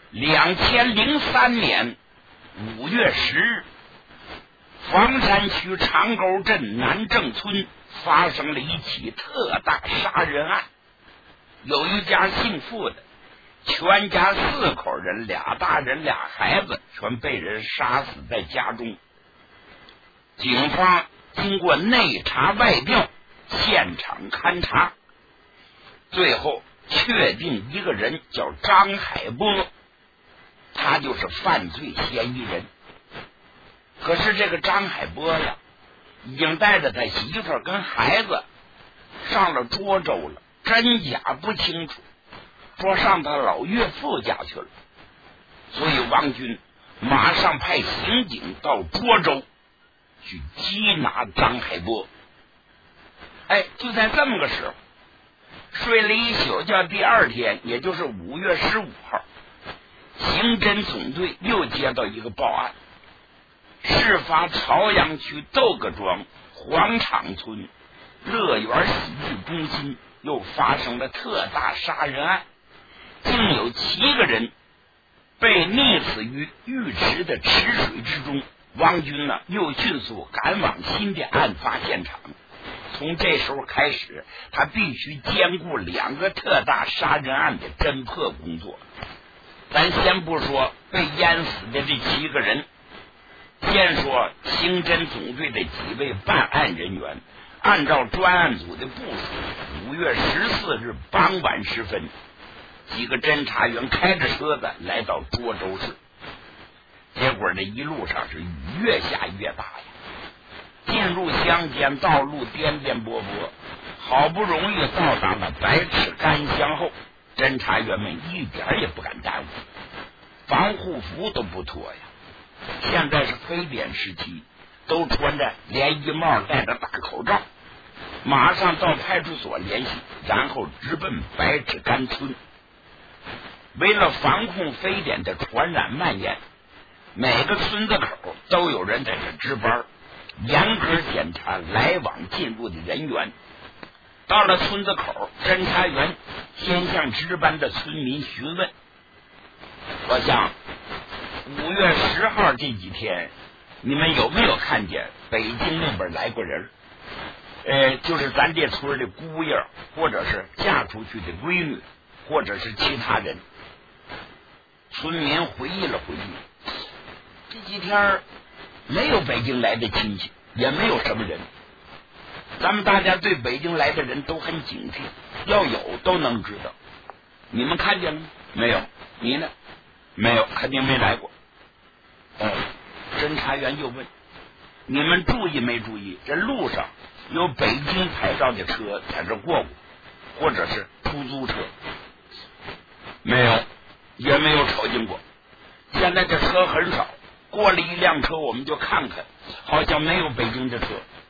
2003年5月10日，房山区长沟镇南正村发生了一起特大杀人案。有一家姓傅的，全家4口人，2大人2孩子，全被人杀死在家中。警方经过内查外调，现场勘查，最后确定一个人叫张海波，他就是犯罪嫌疑人。可是这个张海波呀，已经带着他媳妇跟孩子上了涿州了，真假不清楚，说上他老岳父家去了。所以王军马上派刑警到涿州去缉拿张海波。就在这么个时候，睡了一宿觉，第2天，也就是5月15号，刑侦总队又接到一个报案，事发朝阳区窦各庄黄场村乐园洗浴中心又发生了特大杀人案，竟有7个人被溺死于浴池的池水之中。王军呢，又迅速赶往新的案发现场。从这时候开始，他必须兼顾2个特大杀人案的侦破工作。咱先不说被淹死的这7个人，先说刑侦总队的几位办案人员，按照专案组的部署，5月14日傍晚时分，几个侦查员开着车子来到涿州市。结果这一路上是雨越下越大呀，进入乡间道路颠颠簸簸，好不容易到达了百尺干乡后，侦查员们一点也不敢耽误，防护服都不脱呀。现在是非典时期，都穿着连衣帽，戴着大口罩，马上到派出所联系，然后直奔百尺干村。为了防控非典的传染蔓延，每个村子口都有人在这值班，严格检查来往进入的人员。到了村子口，侦查员先向值班的村民询问，我想5月10号这几天，你们有没有看见北京那边来过人？就是咱这村的姑爷，或者是嫁出去的闺女，或者是其他人。村民回忆了回忆，这几天没有北京来的亲戚，也没有什么人。咱们大家对北京来的人都很警惕，要有都能知道。你们看见了吗？没有。你呢？没有，肯定没来过。侦查员又问，你们注意没注意，这路上有北京牌照的车在这过过，或者是出租车？没有，也没有瞅见过。现在这车很少，过了一辆车我们就看看，好像没有北京的车。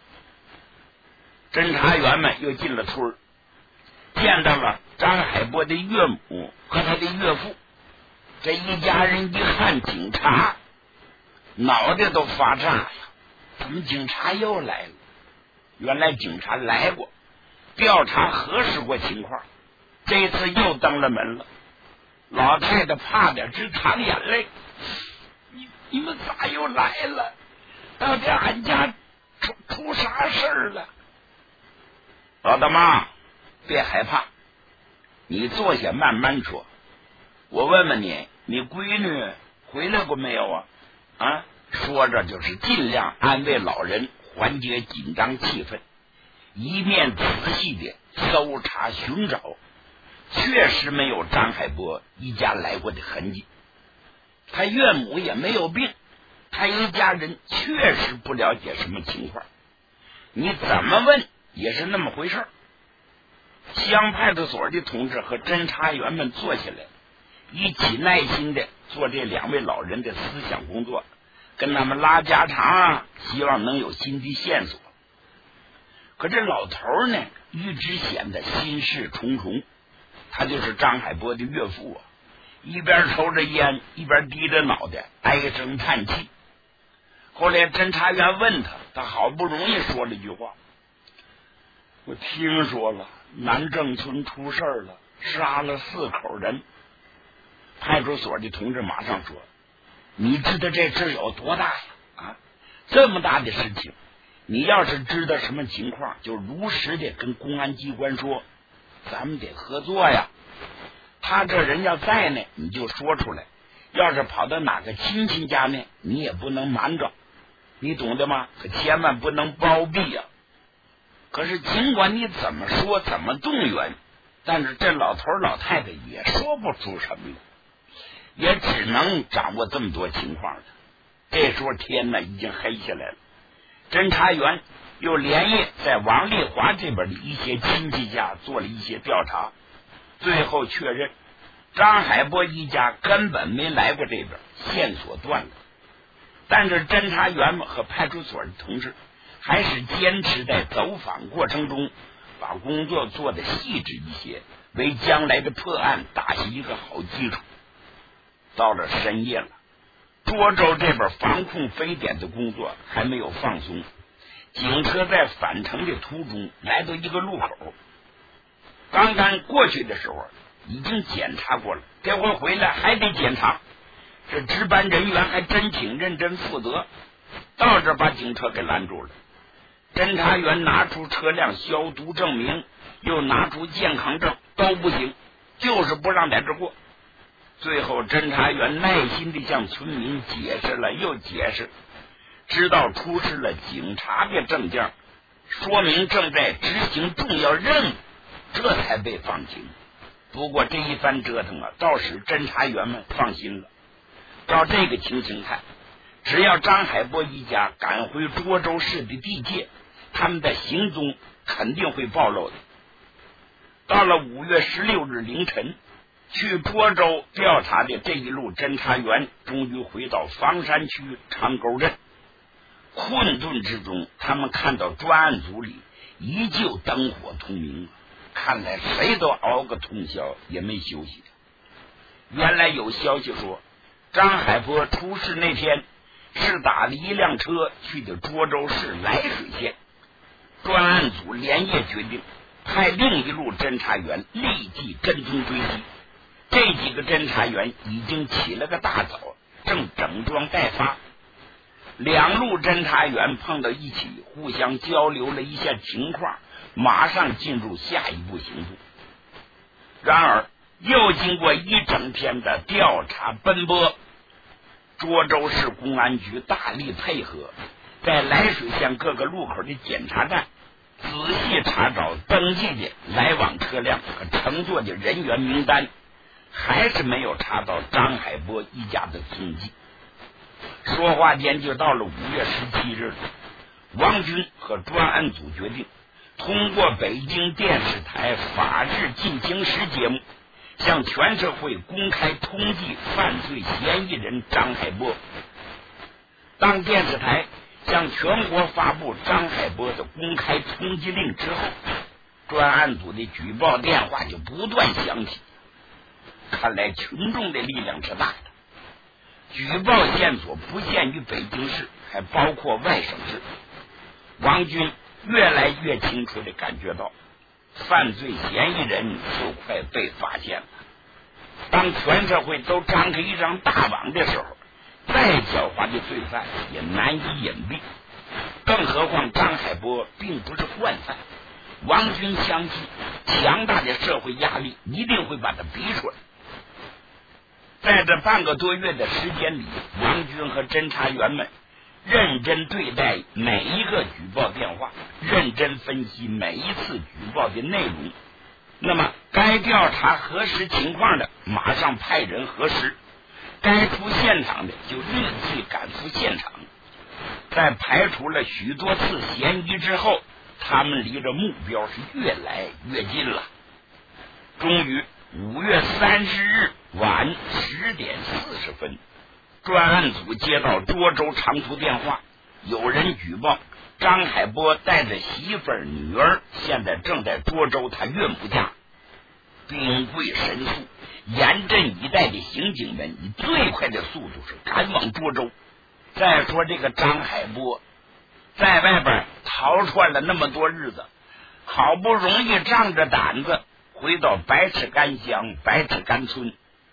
侦查员们又进了村，见到了张海波的岳母和他的岳父。这一家人一看警察，脑袋都发炸呀！怎么警察又来了？原来警察来过，调查核实过情况，这次又登了门了。老太太怕点直淌眼泪，你们咋又来了？到底俺家出啥事儿了？老大妈，别害怕，你坐下慢慢说。我问问你，你闺女回来过没有啊？说着就是尽量安慰老人，缓解紧张气氛，一面仔细的搜查寻找。确实没有张海波一家来过的痕迹，他岳母也没有病，他一家人确实不了解什么情况，你怎么问也是那么回事。乡派出所的同志和侦查员们坐下来，一起耐心的做这2位老人的思想工作，跟他们拉家常，希望能有新的线索。可这老头呢，一直显得心事重重。他就是张海波的岳父一边抽着烟，一边低着脑袋唉声叹气。后来侦查员问他，他好不容易说了一句话，我听说了南郑村出事了，杀了4口人， 派出所的同志马上说：“你知道这事有多大呀？啊，这么大的事情，你要是知道什么情况，就如实的跟公安机关说，咱们得合作呀。他这人要在呢，你就说出来；要是跑到哪个亲戚家呢，你也不能瞒着，你懂得吗？可千万不能包庇呀。可是尽管你怎么说，怎么动员，但是这老头老太太也说不出什么来。”也只能掌握这么多情况了。这时候天呢已经黑下来了，侦查员又连夜在王丽华这边的一些亲戚家做了一些调查，最后确认张海波一家根本没来过这边，线索断了。但是侦查员们和派出所的同志还是坚持在走访过程中把工作做得细致一些，为将来的破案打下一个好基础。到了深夜了，涿州这边防控非典的工作还没有放松，警车在返程的途中来到一个路口，刚刚过去的时候已经检查过了，这回回来还得检查，这值班人员还真挺认真负责，到这把警车给拦住了。侦查员拿出车辆消毒证明，又拿出健康证，都不行，就是不让在这过。最后侦查员耐心地向村民解释了又解释，直到出示了警察的证件，说明正在执行重要任务，这才被放行。不过这一番折腾啊，倒使侦查员们放心了。照这个情形看，只要张海波一家赶回涿州市的地界，他们的行踪肯定会暴露的。到了5月16日凌晨，去涿州调查的这一路侦查员终于回到房山区长沟镇。困顿之中，他们看到专案组里依旧灯火通明，看来谁都熬个通宵也没休息。原来有消息说，张海波出事那天是打了一辆车去的涿州市涞水县。专案组连夜决定派另一路侦查员立即跟踪追击。这几个侦查员已经起了个大早，正整装待发。两路侦查员碰到一起，互相交流了一下情况，马上进入下一步行动。然而又经过一整天的调查奔波，涿州市公安局大力配合，在涞水县各个路口的检查站仔细查找登记的来往车辆和乘坐的人员名单，还是没有查到张海波一家的踪迹。说话间就到了5月17日，王军和专案组决定通过北京电视台《法制进行时》节目，向全社会公开通缉犯罪嫌疑人张海波。当电视台向全国发布张海波的公开通缉令之后，专案组的举报电话就不断响起。看来群众的力量是大的，举报线索不限于北京市，还包括外省市。王军越来越清楚地感觉到，犯罪嫌疑人就快被发现了。当全社会都张开一张大网的时候，再狡猾的罪犯也难以隐蔽。更何况张海波并不是惯犯，王军相信强大的社会压力一定会把他逼出来。在这半个多月的时间里，王军和侦查员们认真对待每一个举报电话，认真分析每一次举报的内容。那么该调查核实情况的马上派人核实，该出现场的就立即赶赴现场。在排除了许多次嫌疑之后，他们离着目标是越来越近了。终于5月30日晚10点40分，专案组接到涿州长途电话，有人举报张海波带着媳妇儿女儿现在正在涿州他岳母家。兵贵神速，严阵以待的刑警们以最快的速度是赶往涿州。再说这个张海波在外边逃窜了那么多日子，好不容易仗着胆子回到白尺干乡白尺干村，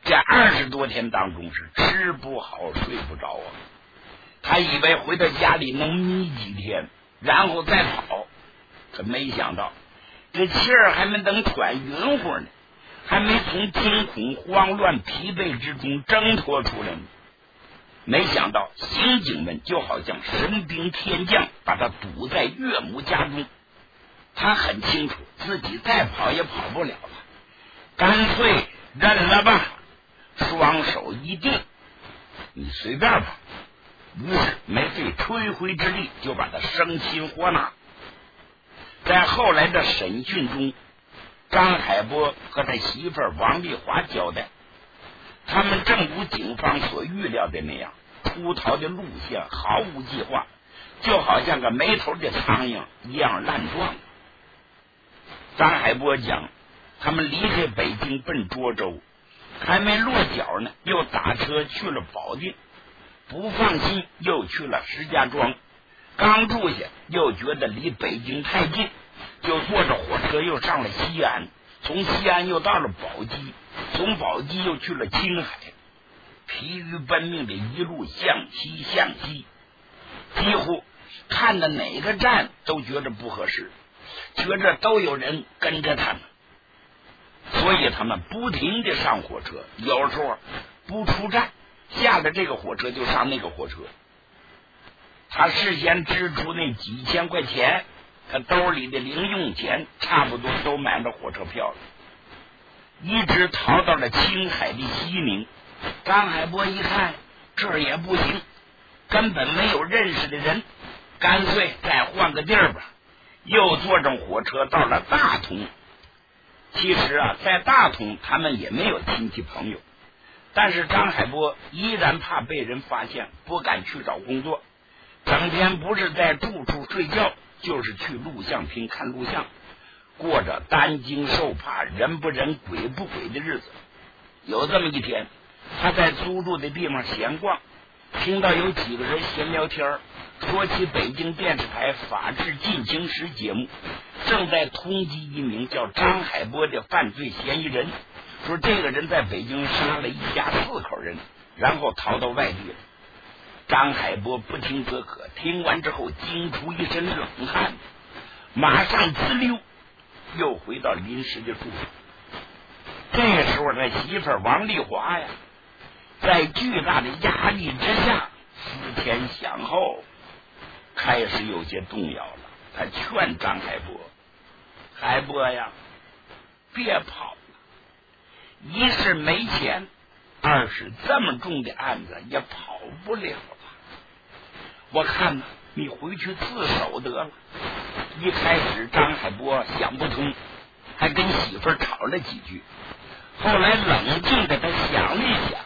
这20多天当中是吃不好睡不着啊。他以为回到家里能眯几天，然后再跑，可没想到这气儿还没等喘匀乎呢，还没从惊恐慌乱疲惫之中挣脱出来呢。没想到刑警们就好像神兵天将，把他堵在岳母家中。他很清楚自己再跑也跑不了了，干脆认了吧，双手一定，你随便吧。于是没费吹灰之力就把他生擒活拿。在后来的审讯中，张海波和他媳妇王丽华交代，他们正如警方所预料的那样，出逃的路线毫无计划，就好像个没头的苍蝇一样乱撞。张海波讲，他们离开北京奔涿州，还没落脚呢，又打车去了保定，不放心又去了石家庄，刚住下又觉得离北京太近，就坐着火车又上了西安，从西安又到了宝鸡，从宝鸡又去了青海，疲于奔命的一路向西，几乎看的哪个站都觉得不合适，觉着都有人跟着他们，所以他们不停的上火车，有时候不出站，下了这个火车就上那个火车。他事先支出那几千块钱，他兜里的零用钱差不多都买了火车票了，一直逃到了青海的西宁。张海波一看这儿也不行，根本没有认识的人，干脆再换个地儿吧，又坐上火车到了大同。其实啊，在大同他们也没有亲戚朋友，但是张海波依然怕被人发现，不敢去找工作，整天不是在住处睡觉，就是去录像厅看录像，过着担惊受怕、人不人鬼不鬼的日子。有这么一天，他在租住的地方闲逛，听到有几个人闲聊天，说起北京电视台法制进行时节目正在通缉一名叫张海波的犯罪嫌疑人，说这个人在北京杀了一家4口人，然后逃到外地了。张海波不听则可，听完之后惊出一身冷汗，马上滋溜又回到临时的住处。这时候他媳妇王丽华呀，在巨大的压力之下思前想后，开始有些动摇了。他劝张海波，海波呀，别跑了，一是没钱，二是这么重的案子也跑不了了，我看呢，你回去自首得了。一开始张海波想不通，还跟媳妇吵了几句，后来冷静的他想了一想，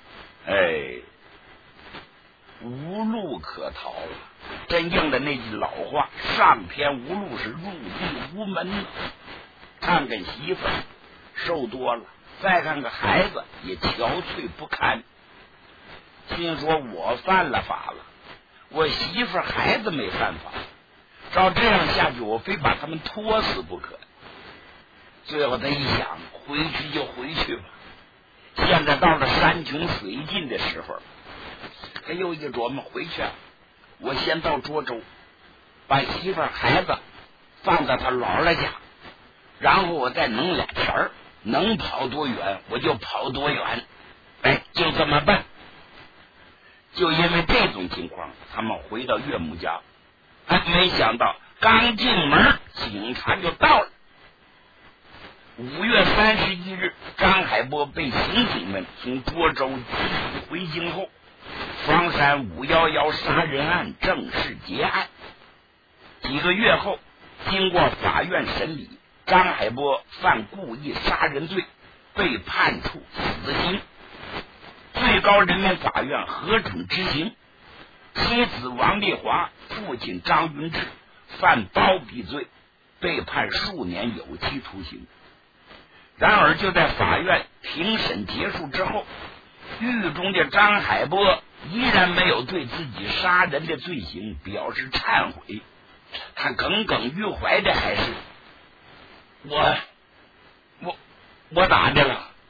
无路可逃了。真应了那句老话，上天无路是入地无门。看看媳妇瘦多了，再看看孩子也憔悴不堪，心说我犯了法了，我媳妇孩子没犯法，照这样下去我非把他们拖死不可。最后他一想，回去就回去吧，现在到了山穷水尽的时候，他又一琢磨，回去我先到涿州，把媳妇孩子放到他姥姥家，然后我再弄俩钱，能跑多远我就跑多远，就这么办。就因为这种情况，他们回到岳母家，没想到刚进门警察就到了。5月31日，张海波被刑警们从涿州缉捕回京后，房山511杀人案正式结案。几个月后，经过法院审理，张海波犯故意杀人罪，被判处死刑。最高人民法院核准执行。妻子王丽华、父亲张云志犯包庇罪，被判数年有期徒刑。然而就在法院庭审结束之后，狱中的张海波依然没有对自己杀人的罪行表示忏悔，他耿耿于怀的还是我咋的了？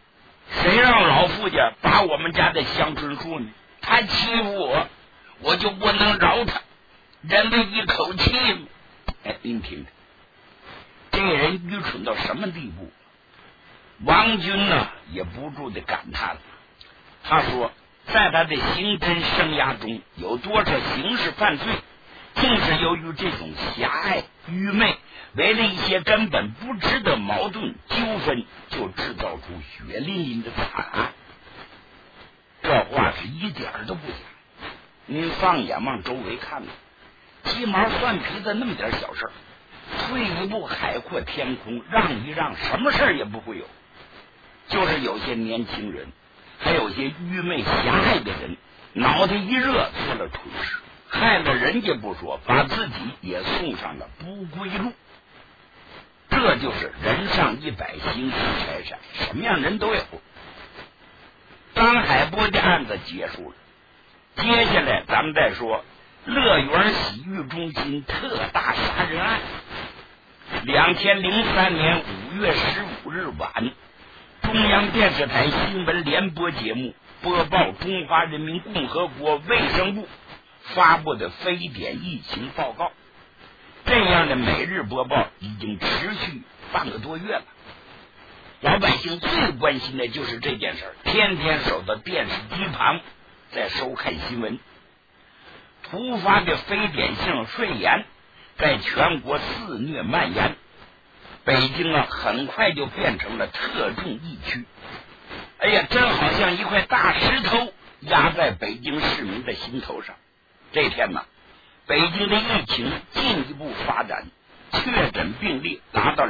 谁让老夫家把我们家的香椿树呢？他欺负我，我就不能饶他，忍了一口气吗？哎，您听着，这人愚蠢到什么地步？王军呢也不住的感叹了。他说，在他的刑侦生涯中，有多少刑事犯罪，正是由于这种狭隘、愚昧，为了一些根本不值得矛盾纠纷，就制造出血淋淋的惨案。这话是一点都不假。您放眼往周围看看，鸡毛蒜皮的那么点小事，退一步海阔天空，让一让，什么事也不会有。就是有些年轻人，还有些愚昧狭隘的人，脑袋一热做了蠢事，害了人家不说，把自己也送上了不归路。这就是人上100，形同财产，什么样人都有。张海波的案子结束了，接下来咱们再说乐园洗浴中心特大杀人案。2003年5月15日晚，中央电视台新闻联播节目播报中华人民共和国卫生部发布的非典疫情报告。这样的每日播报已经持续半个多月了，老百姓最关心的就是这件事儿，天天守到电视机旁在收看新闻。突发的非典性肺炎在全国肆虐蔓延，北京很快就变成了特重疫区。哎呀，真好像一块大石头压在北京市民的心头上。这天北京的疫情进一步发展，确诊病例达到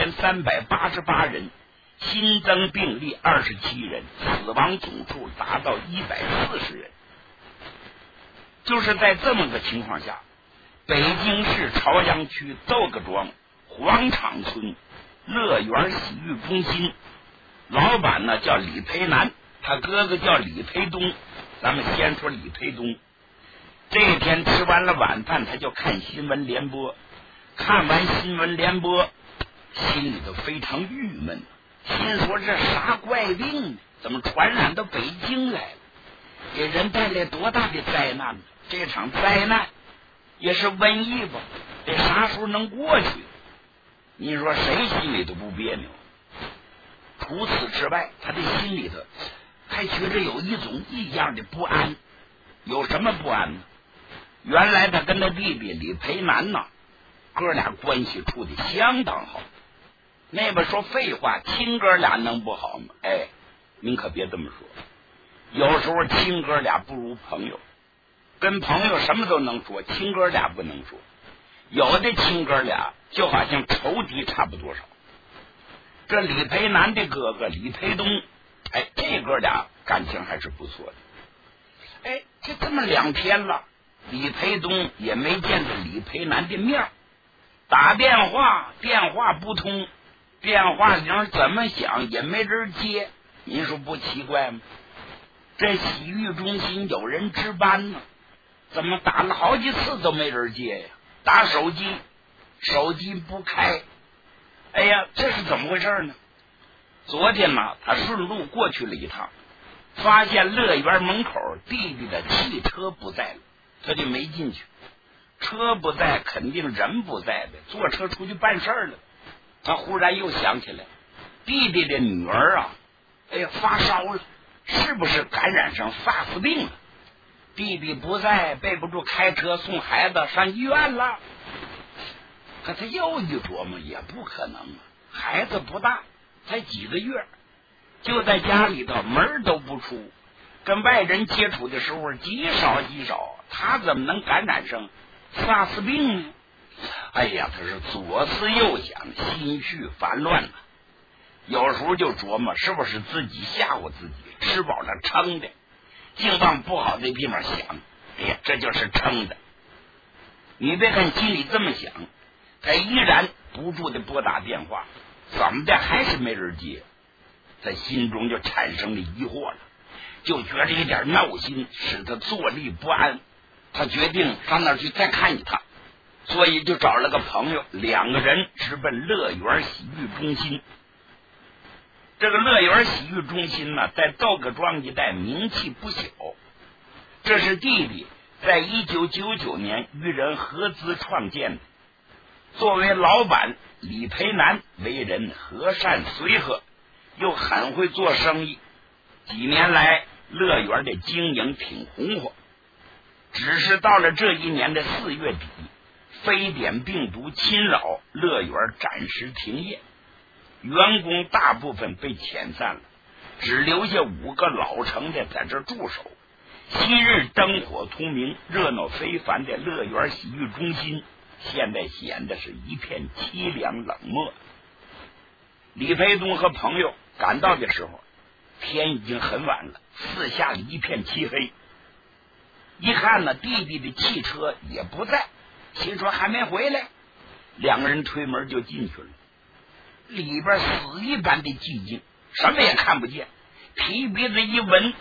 2388人，新增病例27人，死亡总数达到140人。就是在这么个情况下，北京市朝阳区窦各庄黄场村乐园洗浴中心老板叫李培南，他哥哥叫李培东。咱们先说李培东。这天吃完了晚饭，他就看新闻联播，看完新闻联播心里头非常郁闷，心说这啥怪病呢？怎么传染到北京来了？给人带来多大的灾难呢？这场灾难也是瘟疫吧，这啥时候能过去？你说谁心里都不别扭。除此之外，他的心里头还觉着有一种异样的不安。有什么不安呢？原来他跟他弟弟李培南哥俩关系处的相当好。那边说废话，亲哥俩能不好吗？哎，您可别这么说。有时候亲哥俩不如朋友，跟朋友什么都能说，亲哥俩不能说。有的亲哥俩就好像仇敌差不多少。这李培南的哥哥李培东，哎，这哥俩感情还是不错的。哎，这么2天了，李培东也没见着李培南的面，打电话不通，电话铃怎么响也没人接，您说不奇怪吗？这洗浴中心有人值班呢，怎么打了好几次都没人接呀？打手机不开。哎呀，这是怎么回事呢？昨天他顺路过去了一趟，发现乐园门口弟弟的汽车不在了，他就没进去。车不在，肯定人不在呗，坐车出去办事了。他忽然又想起来，弟弟的女儿哎呀发烧了，是不是感染上发死病了？弟弟不在，背不住开车送孩子上医院了。可他又一琢磨，也不可能孩子不大，才几个月，就在家里头门都不出，跟外人接触的时候极少，他怎么能感染上发死病呢？哎呀，他是左思右想，心绪烦乱有时候就琢磨是不是自己吓唬自己，吃饱了撑的，净往不好的地方想。哎呀，这就是撑的。你别看心里这么想，他依然不住的拨打电话，怎么的还是没人接，他心中就产生了疑惑了，就觉着一点闹心，使他坐立不安。他决定上那儿去再看一趟，所以就找了个朋友，2个人直奔乐园洗浴中心。 这个乐园洗浴中心呢，在窦各庄一带名气不小。这是弟弟在1999年与人合资创建的。作为老板，李培南为人和善随和，又很会做生意。几年来，乐园的经营挺红火。只是到了这一年的4月底，非典病毒侵扰，乐园暂时停业，员工大部分被遣散了，只留下5个老成的在这驻守。昔日灯火通明、热闹非凡的乐园洗浴中心，现在显得是一片凄凉冷漠。李培东和朋友赶到的时候，天已经很晚了，四下一片漆黑。一看呢，弟弟的汽车也不在，汽车还没回来，两个人推门就进去了。里边死一般的寂静，什么也看不见。提鼻子一闻，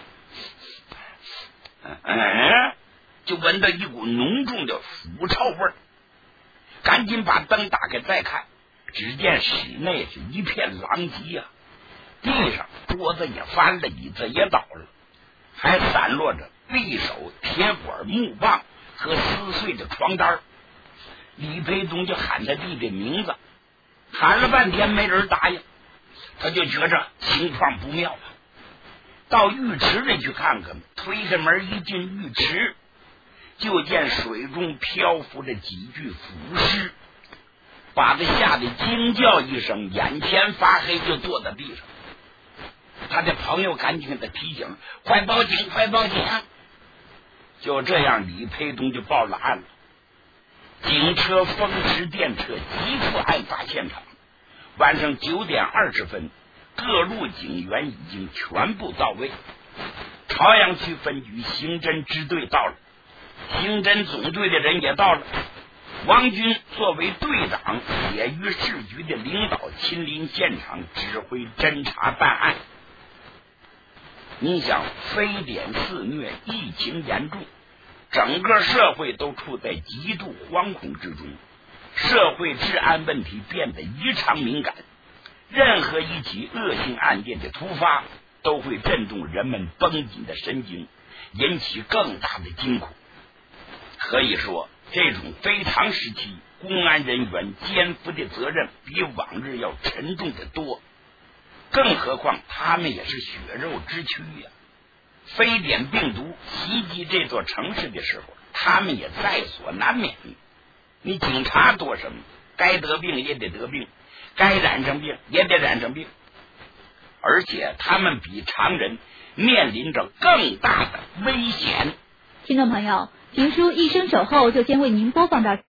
就闻到一股浓重的腐臭味儿。赶紧把灯打开再看，只见室内是一片狼藉啊！地上桌子也翻了，椅子也倒了，还散落着匕首、铁管、木棒和撕碎的床单。李培东就喊他弟弟名字，喊了半天没人答应，他就觉着情况不妙了。到浴池里去看看，推开门一进浴池，就见水中漂浮着几具腐尸，把他吓得惊叫一声，眼前发黑，就坐在地上。他的朋友赶紧给他提醒，快报警，快报警！就这样，李培东就报了案了。警车、风驰电掣急赴案发现场。晚上9点20分，各路警员已经全部到位。朝阳区分局刑侦支队到了，刑侦总队的人也到了。王军作为队长，也与市局的领导亲临现场指挥侦查办案。你想，非典肆虐，疫情严重，整个社会都处在极度惶恐之中，社会治安问题变得异常敏感，任何一起恶性案件的突发都会震动人们绷紧的神经，引起更大的惊恐。可以说，这种非常时期，公安人员肩负的责任比往日要沉重得多，更何况他们也是血肉之躯呀。非典病毒袭击这座城市的时候，他们也在所难免。你警察多什么？该得病也得得病，该染上病也得染上病，而且他们比常人面临着更大的危险。 听众朋友，评书一声守候就先为您播放到